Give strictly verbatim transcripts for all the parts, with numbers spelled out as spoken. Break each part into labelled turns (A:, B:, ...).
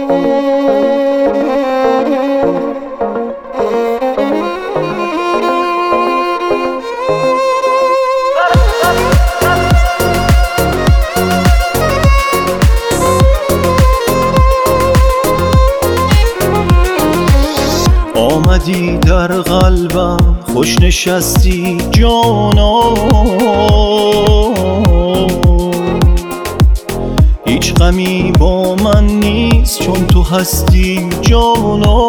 A: آمدی در قلبم خوش نشستی جانا، هیچ غمی با من نیست چون تو هستی جانا.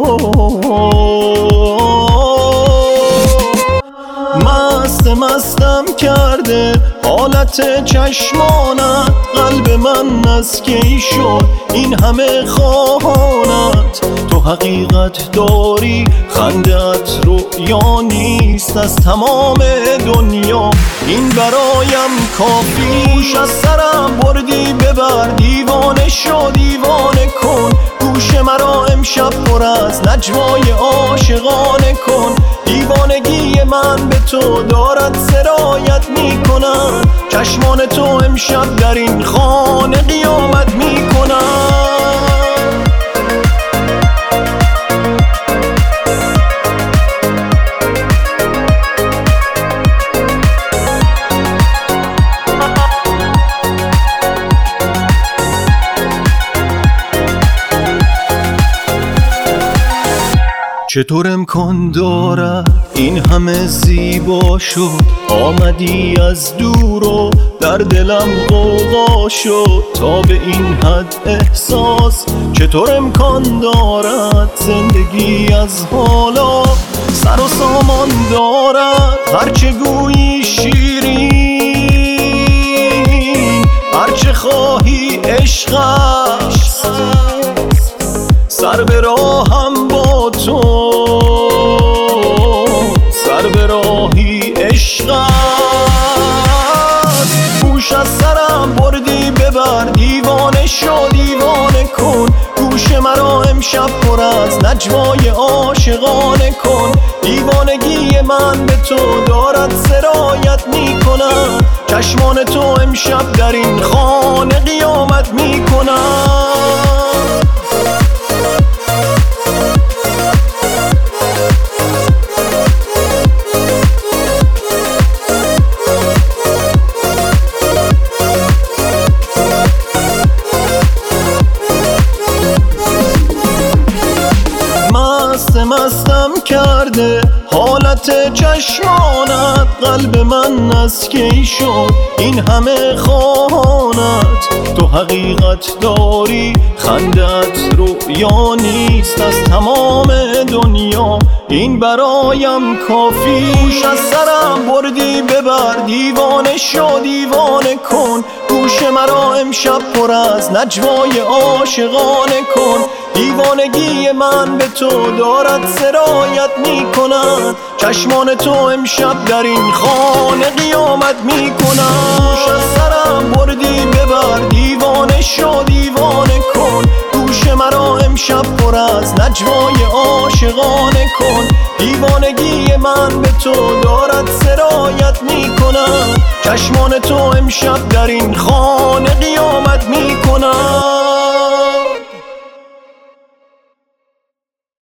A: مست مستم کرده حالت چشمانت، قلب من از کی شد این همه خواهانت. تو حقیقت داری خنده‌ات رؤیا نیست از تمام دنیا، این برایم کافی. گوش از سرم بردی ببر، دیوانه شو دیوانه کن. گوش مرا امشب پر از نجوای عاشقانه کن. دیوانگی من به تو دارد سرایت می کند، چشمان تو امشب در این خانه قیامت می کند. چطور امکان دارد این همه زیبا شد؟ آمدی از دور و در دلم غوغا شد تا به این حد احساس. چطور امکان دارد زندگی از حالا سر و سامان دارد؟ هرچه گویی شیرین، هرچه خواهی عشق است، سر به راهم با تو، سر به راهی عشق است. گوش از سرم بردی ببر، دیوانه شو دیوانه کن. گوش مرا امشب پر از نجوای عاشقانه کن. دیوانگی من به تو دارد سرایت می کند، چشمان تو امشب در این خانه قیامت می کند. مستم کرده حالت چشمانت، قلب من از کی شد این همه خواهانت. تو حقیقت داری خنده‌ات رؤیا نیست از تمام دنیا، این برایم کافی. گوش از سرم بردی ببر، دیوانه شو دیوانه کن. گوش مرا امشب پر از نجوای عاشقانه کن. دیوانگی من به تو دارد سرایت می کند، چشمان تو امشب در این خانه قیامت می کند. گوش از سرم بردی ببر، دیوانه شو دیوانه کن. گوش مرا امشب پر از نجوای عاشقانه کن. دیوانگی من به تو دارد سرایت می کند، چشمان تو امشب در این خانه قیامت می کند.